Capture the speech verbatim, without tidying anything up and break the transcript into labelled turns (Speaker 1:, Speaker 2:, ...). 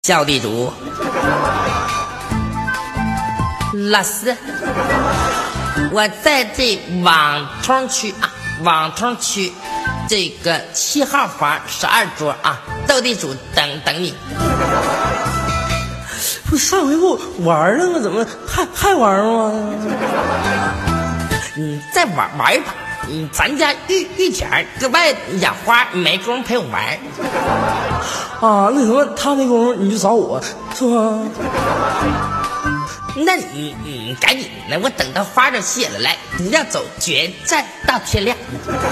Speaker 1: 叫地主，老师，我在这网通区啊，网通区这个七号房十二桌啊，斗地主等等你。
Speaker 2: 不是上回不玩了吗？怎么还还玩吗？
Speaker 1: 你再玩玩一把。嗯，咱家玉玉田搁外养花，没工夫陪我玩
Speaker 2: 啊。那什么，他没工夫你就找我，是吧？
Speaker 1: 那你你赶紧的，我等到花都谢了，来，你要走，决战到天亮。